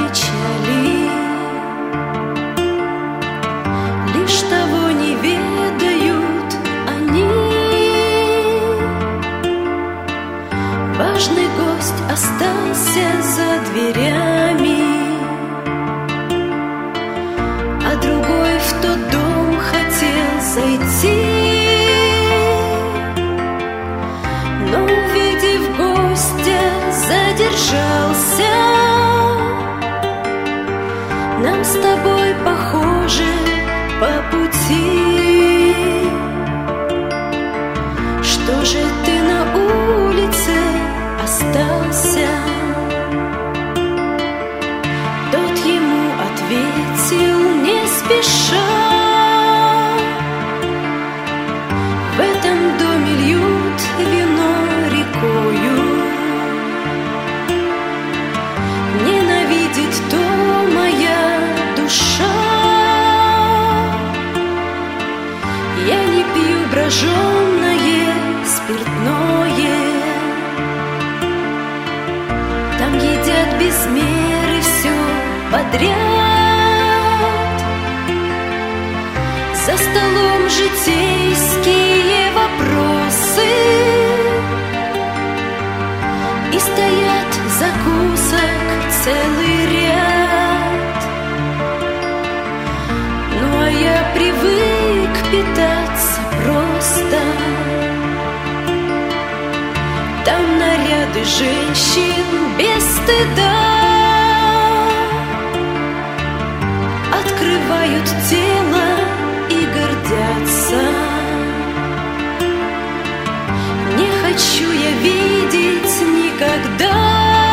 печали, лишь того не ведают они. Важный гость остался за дверями, а другой в тот дом хотел зайти. Но, увидев гостя, задержался. Нам с тобой похоже по пути. Что же ты на улице остался? Тот ему ответил не спеша: в этом доме льют вино рекою. Ненавидеть то моя душа. Я не пью броженое спиртное. Там едят без меры все подряд. За столом житейские вопросы, и стоят закусок целый ряд. Ну а я привык питаться просто. Там наряды женщин без стыда открывают тело и гордятся. Не хочу я видеть никогда,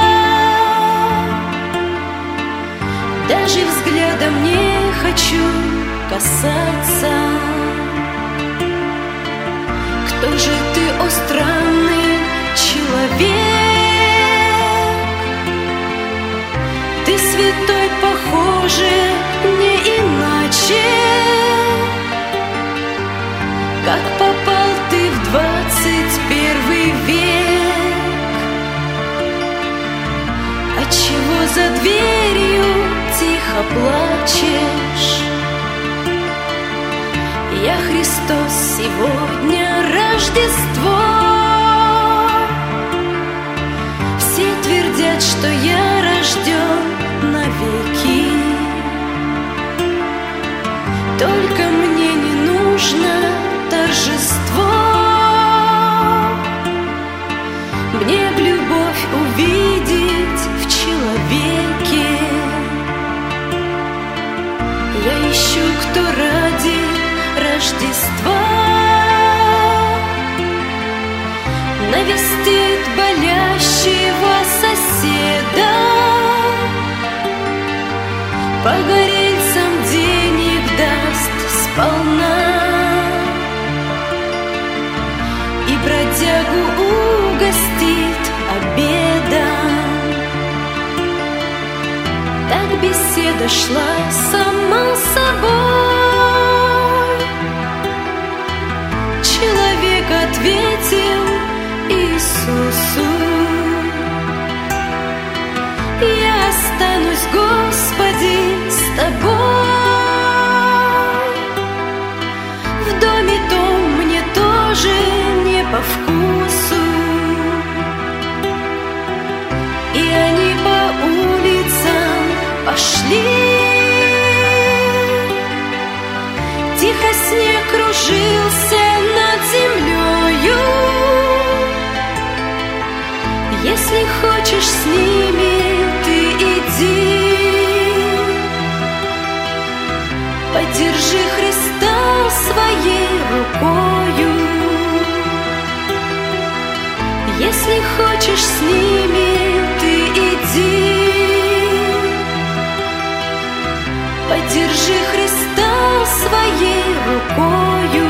даже взглядом не хочу касаться. Кто же ты, о странный человек? Ты святой, похоже, не иначе. Как попал ты в 21 век? Отчего за дверью тихо плачешь? Я Христос, сегодня Рождество. Все твердят, что я рожден навеки. Только мне не нужно торжество. Мне б любовь увидеть в человеке. Я ищу, кто ради Рождества навестит болящего соседа, погорельцам денег даст сполна и бродягу угостит обедом. Так беседа шла сама собой. Человек ответил Иисусу: я останусь, Господи, с тобой. В доме том мне тоже не по вкусу. И они по улицам пошли. Тихо снег кружился над землею. Если хочешь с ними, ты иди. Поддержи Христа своей рукою. Если хочешь с ними, ты иди. Поддержи Христа своей рукою.